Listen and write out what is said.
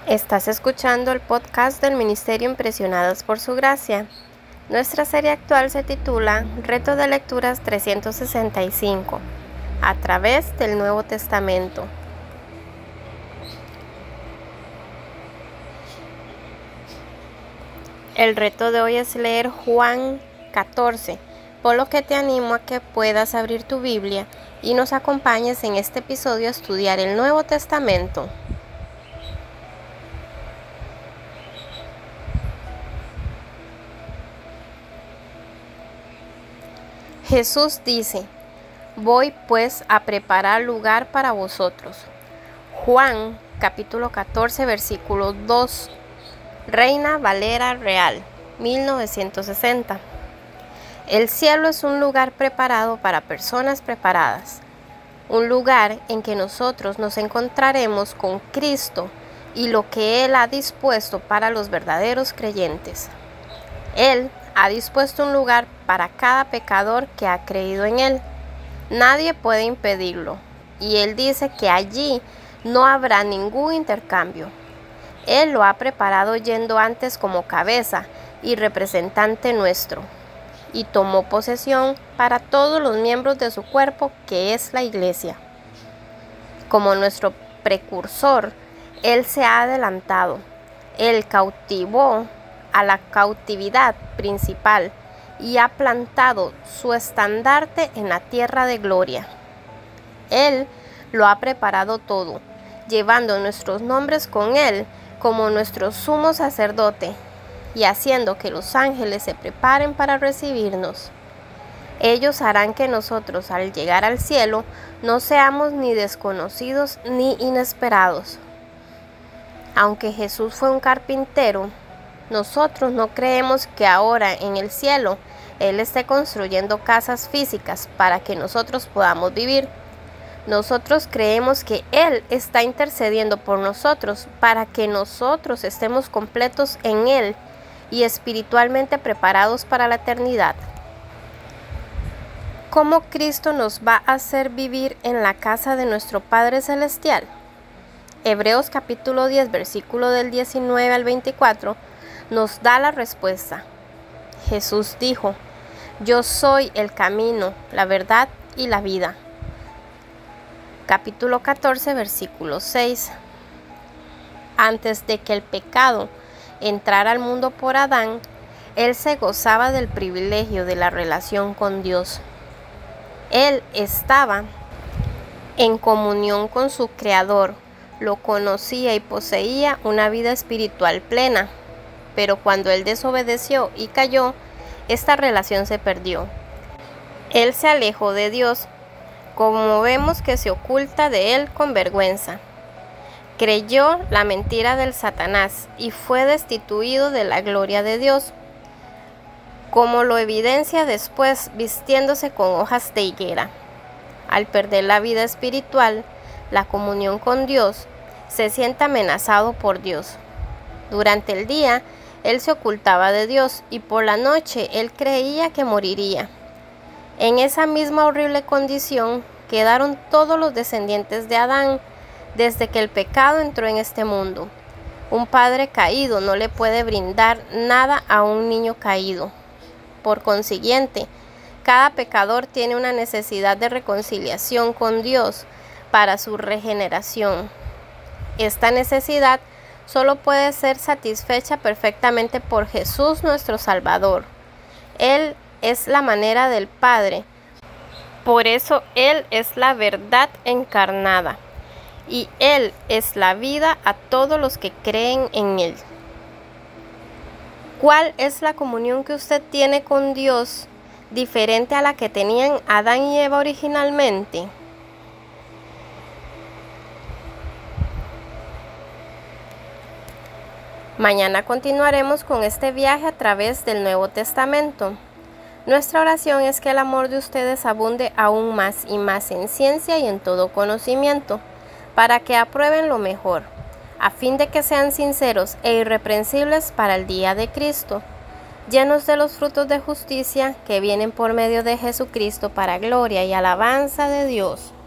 Estás escuchando el podcast del Ministerio Impresionadas por Su Gracia. Nuestra serie actual se titula Reto de Lecturas 365, a través del Nuevo Testamento. El reto de hoy es leer Juan 14, por lo que te animo a que puedas abrir tu Biblia y nos acompañes en este episodio a estudiar el Nuevo Testamento. Jesús dice: voy pues a preparar lugar para vosotros. Juan capítulo 14 versículo 2, Reina Valera Real, 1960. El cielo es un lugar preparado para personas preparadas, un lugar en que nosotros nos encontraremos con Cristo y lo que Él ha dispuesto para los verdaderos creyentes. Él ha dispuesto un lugar para cada pecador que ha creído en Él. Nadie puede impedirlo, y Él dice que allí no habrá ningún intercambio. Él lo ha preparado yendo antes como cabeza y representante nuestro, y tomó posesión para todos los miembros de su cuerpo, que es la Iglesia. Como nuestro precursor, Él se ha adelantado. Él cautivó a la cautividad principal y ha plantado su estandarte en la tierra de gloria. Él lo ha preparado todo, llevando nuestros nombres con Él como nuestro sumo sacerdote y haciendo que los ángeles se preparen para recibirnos. Ellos harán que nosotros, al llegar al cielo, no seamos ni desconocidos ni inesperados. Aunque Jesús fue un carpintero, nosotros no creemos que ahora en el cielo Él esté construyendo casas físicas para que nosotros podamos vivir. Nosotros creemos que Él está intercediendo por nosotros para que nosotros estemos completos en Él y espiritualmente preparados para la eternidad. ¿Cómo Cristo nos va a hacer vivir en la casa de nuestro Padre Celestial? Hebreos capítulo 10, versículo del 19 al 24, nos da la respuesta. Jesús dijo: yo soy el camino, la verdad y la vida. Capítulo 14, versículo 6. Antes de que el pecado entrara al mundo por Adán, Él se gozaba del privilegio de la relación con Dios. Él estaba en comunión con su Creador, lo conocía y poseía una vida espiritual plena. Pero cuando Él desobedeció y cayó, esta relación se perdió. Él se alejó de Dios, como vemos que se oculta de Él con vergüenza. Creyó la mentira del Satanás y fue destituido de la gloria de Dios, como lo evidencia después vistiéndose con hojas de higuera. Al perder la vida espiritual, la comunión con Dios, se siente amenazado por Dios. Durante el día, Él se ocultaba de Dios y por la noche Él creía que moriría. En esa misma horrible condición quedaron todos los descendientes de Adán desde que el pecado entró en este mundo. Un padre caído no le puede brindar nada a un niño caído. Por consiguiente, cada pecador tiene una necesidad de reconciliación con Dios para su regeneración. Esta necesidad solo puede ser satisfecha perfectamente por Jesús nuestro Salvador. Él es la manera del Padre. Por eso Él es la verdad encarnada. Y Él es la vida a todos los que creen en Él. ¿Cuál es la comunión que usted tiene con Dios diferente a la que tenían Adán y Eva originalmente? Mañana continuaremos con este viaje a través del Nuevo Testamento. Nuestra oración es que el amor de ustedes abunde aún más y más en ciencia y en todo conocimiento, para que aprueben lo mejor, a fin de que sean sinceros e irreprensibles para el día de Cristo, llenos de los frutos de justicia que vienen por medio de Jesucristo para gloria y alabanza de Dios.